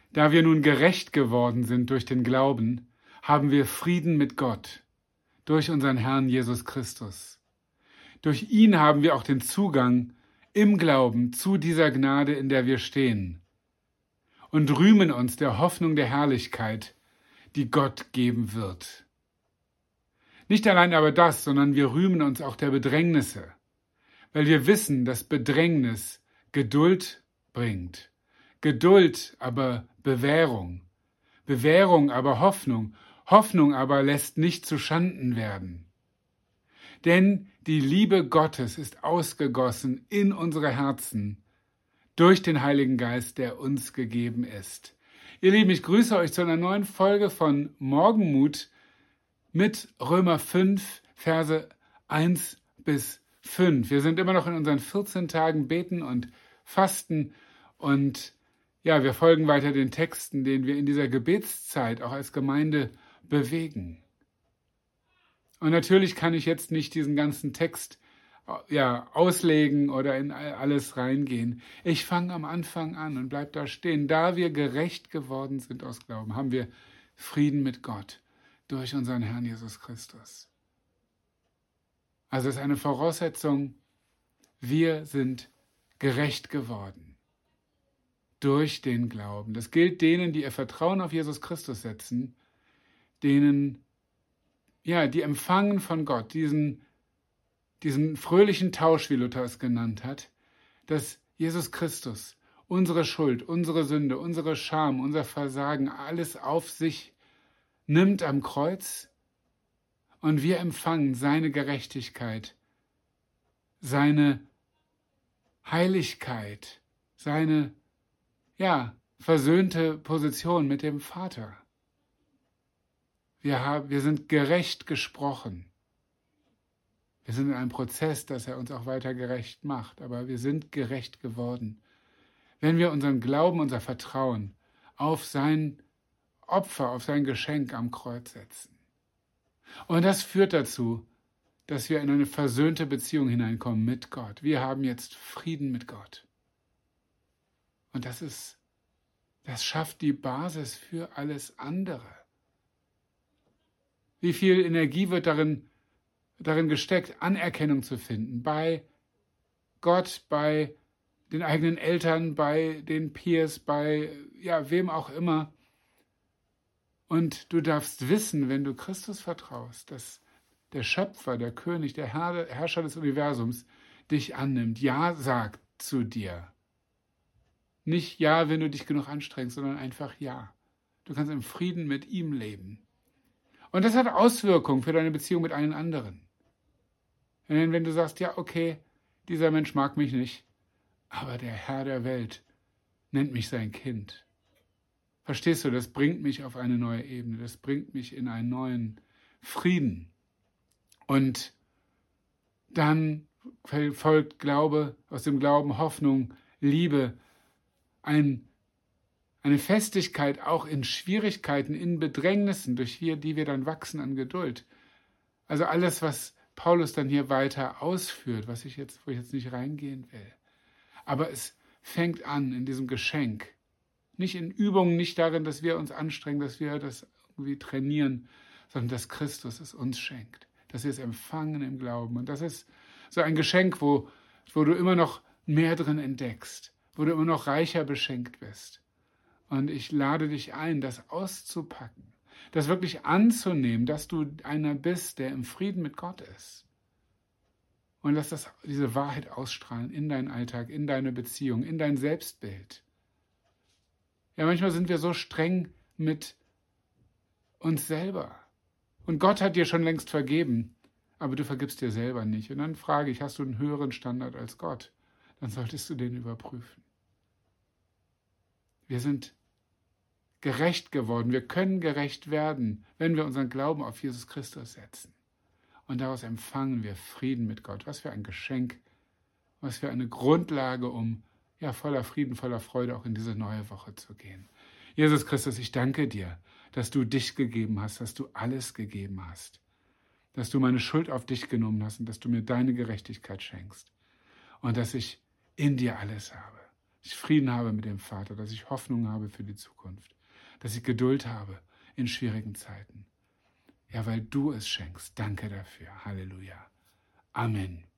Da wir nun gerecht geworden sind durch den Glauben, haben wir Frieden mit Gott durch unseren Herrn Jesus Christus. Durch ihn haben wir auch den Zugang im Glauben zu dieser Gnade, in der wir stehen, und rühmen uns der Hoffnung der Herrlichkeit, die Gott geben wird. Nicht allein aber das, sondern wir rühmen uns auch der Bedrängnisse, weil wir wissen, dass Bedrängnis Geduld bringt. Geduld aber Bewährung, Bewährung aber Hoffnung, Hoffnung aber lässt nicht zu Schanden werden. Denn die Liebe Gottes ist ausgegossen in unsere Herzen durch den Heiligen Geist, der uns gegeben ist. Ihr Lieben, ich grüße euch zu einer neuen Folge von Morgenmut mit Römer 5, Verse 1 bis 5. Wir sind immer noch in unseren 14 Tagen Beten und Fasten und ja, wir folgen weiter den Texten, den wir in dieser Gebetszeit auch als Gemeinde bewegen. Und natürlich kann ich jetzt nicht diesen ganzen Text auslegen oder in alles reingehen. Ich fange am Anfang an und bleib da stehen. Da wir gerecht geworden sind aus Glauben, haben wir Frieden mit Gott durch unseren Herrn Jesus Christus. Also es ist eine Voraussetzung, wir sind gerecht geworden durch den Glauben. Das gilt denen, die ihr Vertrauen auf Jesus Christus setzen, denen, die empfangen von Gott, diesen fröhlichen Tausch, wie Luther es genannt hat, dass Jesus Christus unsere Schuld, unsere Sünde, unsere Scham, unser Versagen, alles auf sich nimmt am Kreuz und wir empfangen seine Gerechtigkeit, seine Heiligkeit, seine, versöhnte Position mit dem Vater. Wir sind gerecht gesprochen. Wir sind in einem Prozess, dass er uns auch weiter gerecht macht, aber wir sind gerecht geworden. Wenn wir unseren Glauben, unser Vertrauen auf sein Opfer, auf sein Geschenk am Kreuz setzen. Und das führt dazu, dass wir in eine versöhnte Beziehung hineinkommen mit Gott. Wir haben jetzt Frieden mit Gott. Und das schafft die Basis für alles andere. Wie viel Energie wird darin gesteckt, Anerkennung zu finden bei Gott, bei den eigenen Eltern, bei den Peers, bei wem auch immer. Und du darfst wissen, wenn du Christus vertraust, dass der Schöpfer, der König, der Herrscher des Universums dich annimmt, Ja sagt zu dir. Nicht Ja, wenn du dich genug anstrengst, sondern einfach Ja. Du kannst im Frieden mit ihm leben. Und das hat Auswirkungen für deine Beziehung mit allen anderen. Wenn du sagst, ja, okay, dieser Mensch mag mich nicht, aber der Herr der Welt nennt mich sein Kind. Verstehst du, das bringt mich auf eine neue Ebene, das bringt mich in einen neuen Frieden. Und dann folgt Glaube, aus dem Glauben Hoffnung, Liebe, eine Festigkeit auch in Schwierigkeiten, in Bedrängnissen, durch die wir dann wachsen an Geduld. Also alles, was Paulus dann hier weiter ausführt, wo ich jetzt nicht reingehen will. Aber es fängt an in diesem Geschenk. Nicht in Übungen, nicht darin, dass wir uns anstrengen, dass wir das irgendwie trainieren, sondern dass Christus es uns schenkt. Dass wir es empfangen im Glauben. Und das ist so ein Geschenk, wo du immer noch mehr drin entdeckst, wo du immer noch reicher beschenkt bist. Und ich lade dich ein, das auszupacken, das wirklich anzunehmen, dass du einer bist, der im Frieden mit Gott ist. Und lass diese Wahrheit ausstrahlen in deinen Alltag, in deine Beziehung, in dein Selbstbild. Ja, manchmal sind wir so streng mit uns selber. Und Gott hat dir schon längst vergeben, aber du vergibst dir selber nicht. Und dann frage ich, hast du einen höheren Standard als Gott? Dann solltest du den überprüfen. Wir sind gerecht geworden. Wir können gerecht werden, wenn wir unseren Glauben auf Jesus Christus setzen. Und daraus empfangen wir Frieden mit Gott. Was für ein Geschenk, was für eine Grundlage, um voller Frieden, voller Freude auch in diese neue Woche zu gehen. Jesus Christus, ich danke dir, dass du dich gegeben hast, dass du alles gegeben hast, dass du meine Schuld auf dich genommen hast und dass du mir deine Gerechtigkeit schenkst und dass ich in dir alles habe. dass ich Frieden habe mit dem Vater, dass ich Hoffnung habe für die Zukunft, dass ich Geduld habe in schwierigen Zeiten. Ja, weil du es schenkst. Danke dafür. Halleluja. Amen.